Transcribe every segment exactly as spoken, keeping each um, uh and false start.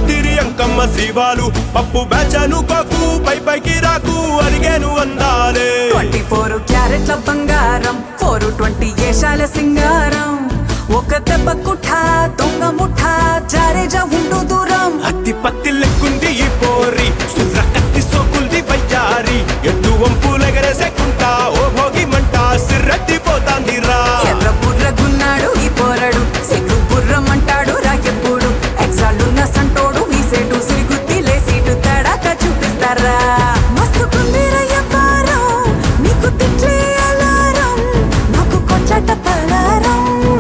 అర్ధరాత్రి అంకమ్మ శివాలు పప్పు బెచ్చను కోకు పై పైకి రాకు అడిగాను అందాలే ట్వంటీ ఫోర్ క్యారెట్ల బంగారం ఫోర్ ట్వంటీ ఏషాల సింగారం ఒక దెబ్బ కుఠా దొంగ ముఠా జారేజా ఉండు దూరం అత్తి పత్తి లెక్కుంది ఈ పోరి సుర్ర కత్తి సోకుల్ది వయ్యారి ఎట్టు వంపులెగరేసేకుంటా ఓ భోగి మంట సిర్రెత్తి పోతాందిరా ఎర్ర బుర్రగున్నాడు ఈ పోరడు సిగ్గు బుర్రమంటాడు రాకెప్పుడు ఎక్సాలున్న సంటోడు వీసేటు సిరుగుద్ది లేసీటు తడాక చూపిస్తారా మస్తుకుందిరా వ్యాపారం నీకు తిట్లే అలారం నాకు కొట్లాట పలారం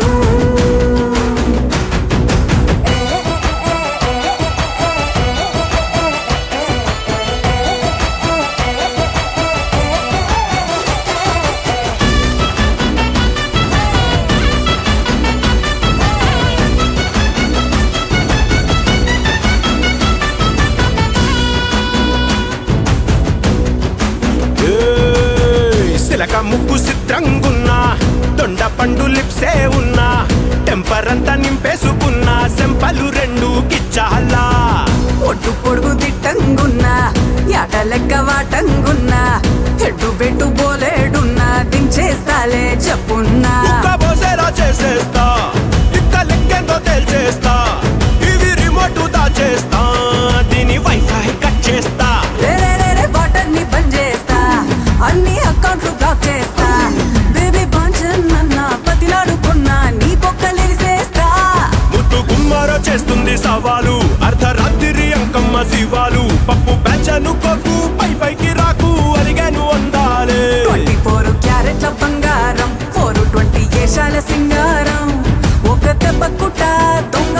సిలక ముక్కు చిత్రంగున్నా దొండ పండు లిప్సే ఉన్నా టెంపర్ అంతా నింపేసుకున్నా సెంపలు రెండు గిచ్చాలా ఒడ్డు పొడుగు దిట్టంగున్నా యాట లెక్క వాటంగున్నా హెడ్డు బెట్టు బోలేడున్నా దించేస్తాలే చెప్పున్నా బోసేలా చేసేస్తా ఇక్క లెక్కెందో తేల్చేస్తా ఇవి రిమోట్ దాచేస్తా దీని వైఫై కట్ చేస్తా వాటర్ ని బంద్ చేస్తా అన్ని అకౌంట్లు బ్లాక్ చేస్తా బేబీ బాంచన్న పతిలాడుకున్నా నీ బొక్కలేసేస్తా ముద్దు గుమ్మారో చేస్తుంది సవాలు అర్ధరాత్రి అంకమ్మ శివాలు పప్పు బెచ్చను కోకు పై పైకి రాకు అడిగాను అందాలే ట్వంటీ ఫోర్ క్యారెట్ల బంగారం ఫోర్ ట్వంటీ ఏషాల సింగారం ఒక దెబ్బ కుట్ట దొంగ